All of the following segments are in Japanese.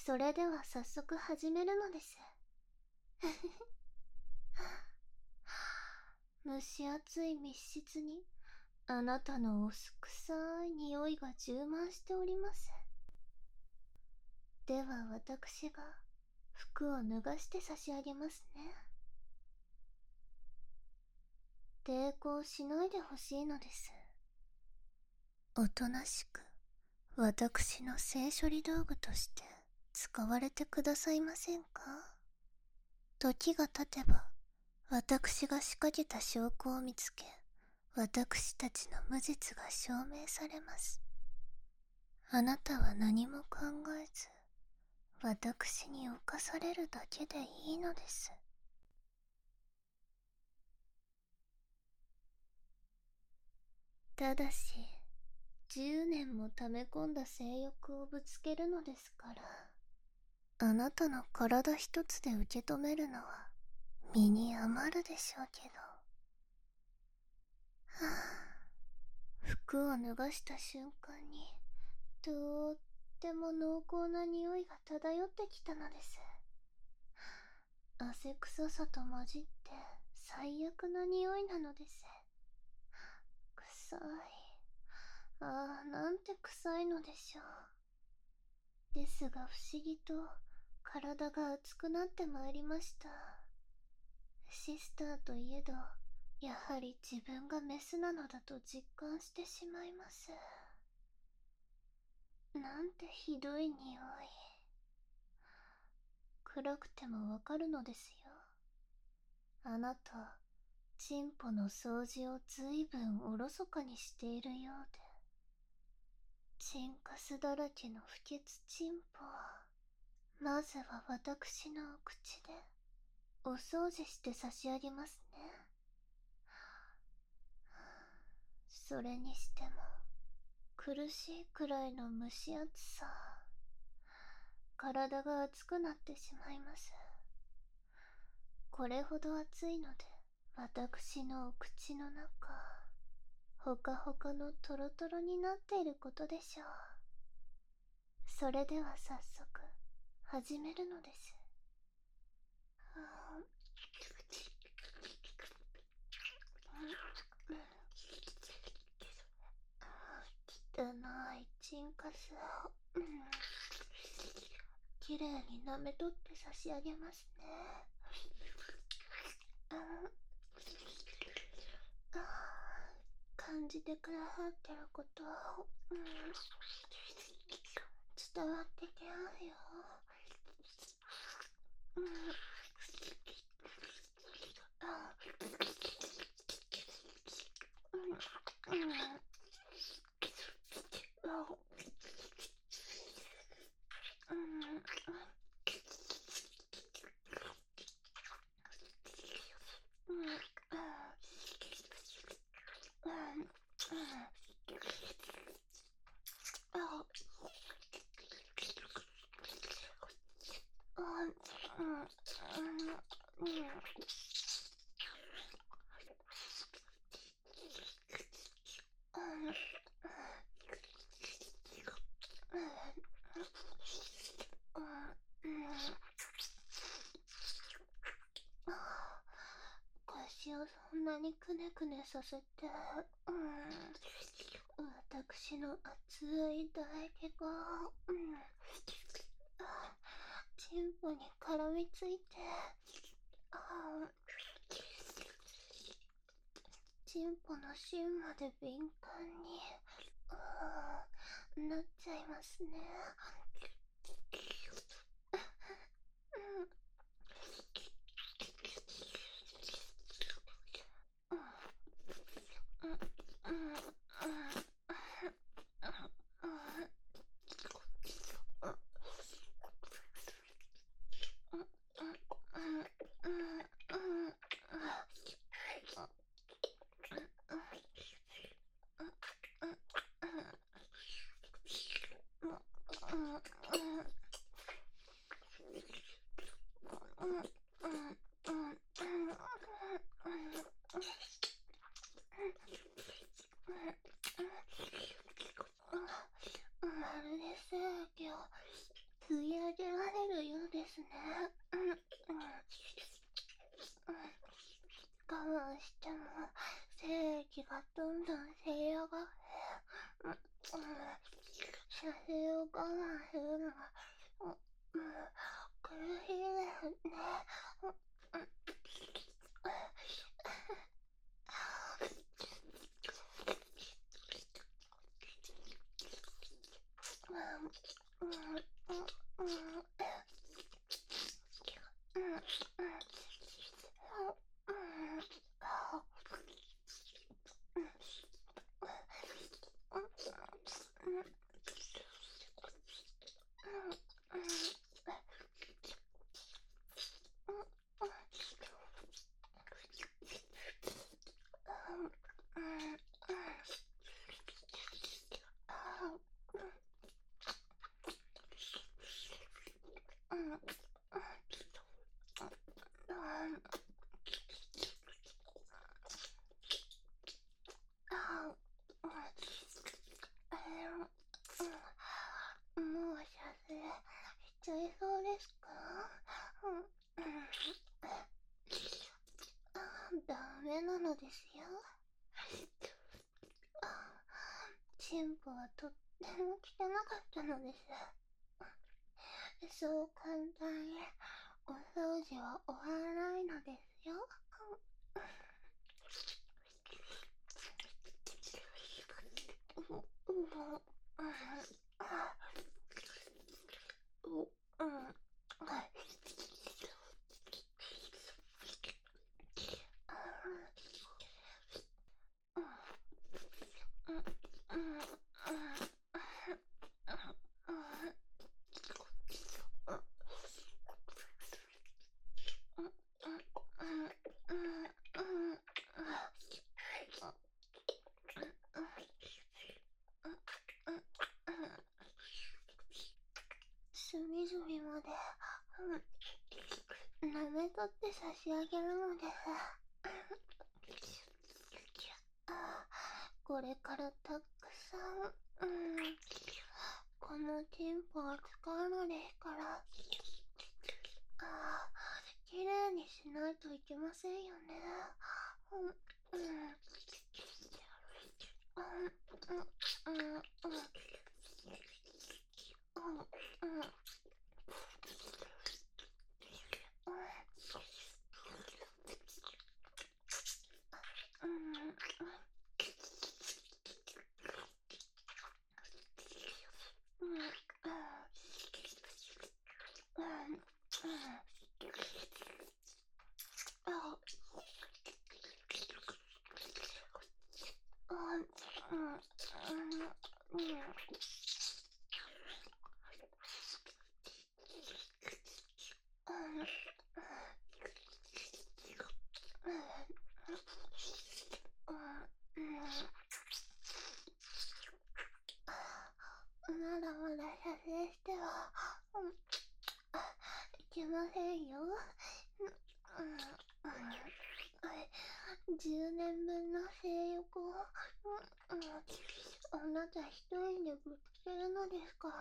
それでは早速始めるのです。蒸し暑い密室にあなたのお酢臭い匂いが充満しております。では私が服を脱がして差し上げますね。抵抗しないでほしいのです。おとなしく私の性処理道具として使われてくださいませんか？時が経てば私が仕掛けた証拠を見つけ、私たちの無実が証明されます。あなたは何も考えず、私に侵されるだけでいいのです。ただし、10年も溜め込んだ性欲をぶつけるのですから、あなたの体一つで受け止めるのは身に余るでしょうけど。はぁ、服を脱がした瞬間に、とっても濃厚な匂いが漂ってきたのです。汗臭さと混じって最悪な匂いなのです。臭い。ああ、なんて臭いのでしょう。ですが不思議と体が熱くなってまいりました。シスターといえど、やはり自分がメスなのだと実感してしまいます。なんてひどい匂い。暗くてもわかるのですよ。あなた、チンポの掃除をずいぶんおろそかにしているようで。チンカスだらけの不潔チンポ。まずは私のお口でお掃除して差し上げますね。それにしても苦しいくらいの蒸し暑さ。体が熱くなってしまいます。これほど暑いので私のお口の中、ほかほかのトロトロになっていることでしょう。それでは早速始めるのです。汚いチンカスをきれいに舐めとって差し上げますね。感じてくださってること、伝わってきますよ。腰をそんなにくねくねさせて、私の熱い唾液が、チンポに絡みついて、チンポの芯まで敏感に、なっちゃいますね。まるで正義を吸い上げらどんどん声量が射精を我慢するのが苦しいですね。もう射精しちゃいそうですか？ダメなのですよ。チンポはとっても汚かったのです。そう簡単にお掃除は終わらないのですよ。隅々まで舐めとって差し上げるのです。これからたくさんこのチンポを使うのですから、きれいにしないといけませんよね。まだまだ射精してはいけませんよ。10年分の性欲をあなた一人でぶつけるのですから。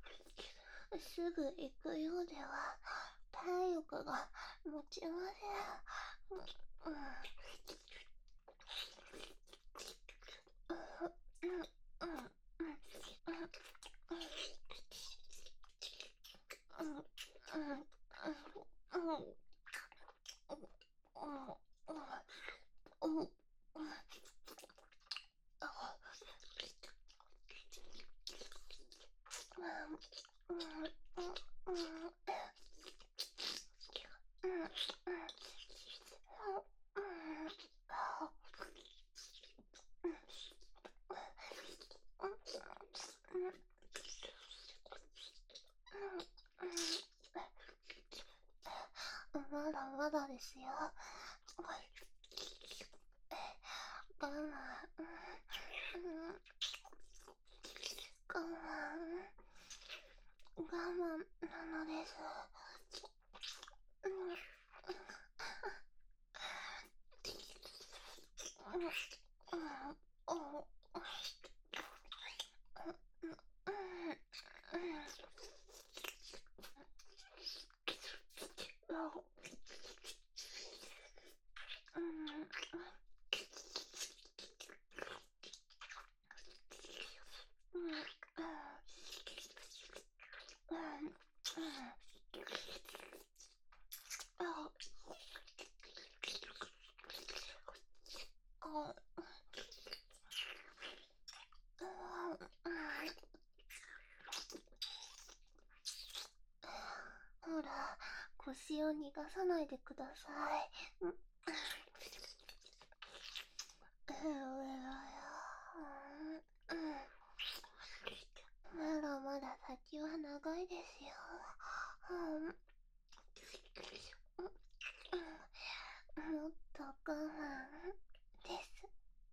すぐ行くようでは体力が持ちません。まだまだですよ。我慢、我慢なのです。 ほら、腰を逃がさないでください。まだまだ先は長いですよ。もっと我慢です。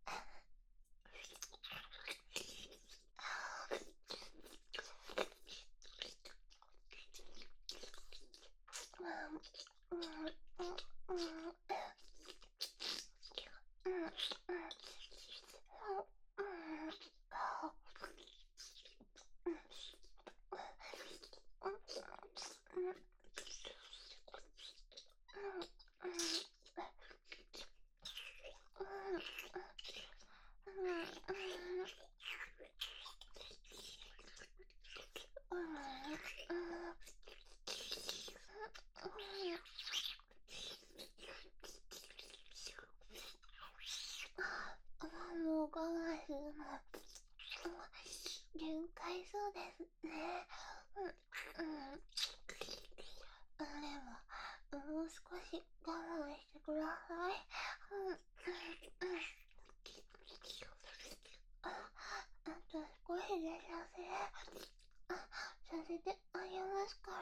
もう我慢するの限界そうですね。でも、もう少し我慢してください。あと少しでさせてあげますから。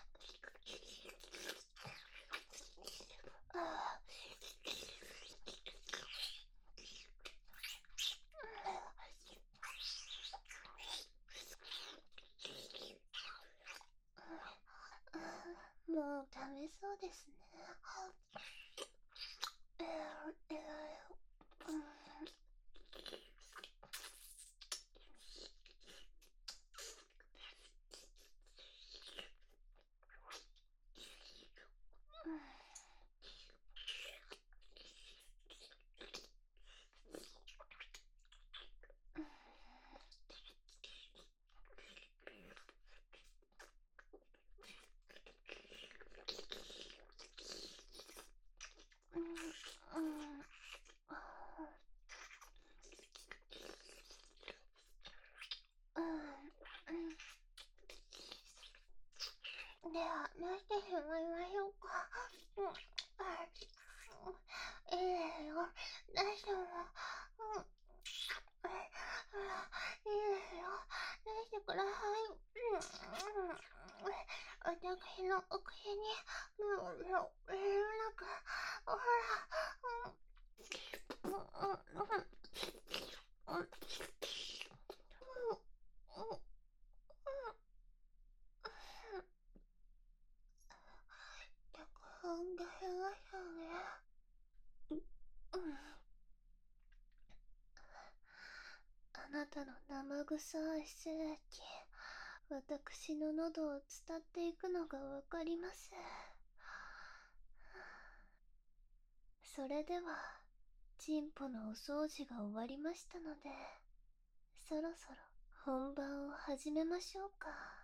もうダメそうですね。では、出してしまいましょうか。いいですよ。出しても。ほら、いいですよ。出してください。私のお口に、なく、ほら、脚本が減りましたね。あなたの生臭い精液、私の喉を伝っていくのがわかります。それでは、チンポのお掃除が終わりましたので、そろそろ本番を始めましょうか。